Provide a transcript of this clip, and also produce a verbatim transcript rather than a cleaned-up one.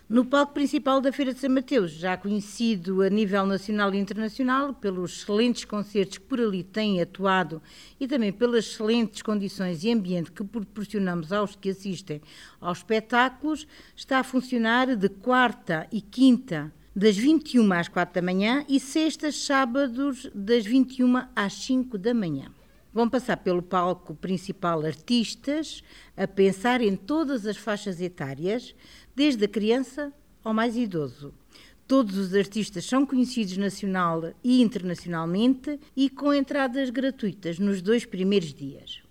No palco principal da Feira de São Mateus, já conhecido a nível nacional e internacional pelos excelentes concertos que por ali têm atuado e também pelas excelentes condições e ambiente que proporcionamos aos que assistem aos espetáculos, está a funcionar de quarta e quinta das vinte e uma às quatro da manhã e sextas, sábados das vinte e uma às cinco da manhã. Vão passar pelo palco principal artistas a pensar em todas as faixas etárias, desde a criança ao mais idoso. Todos os artistas são conhecidos nacional e internacionalmente e com entradas gratuitas nos dois primeiros dias.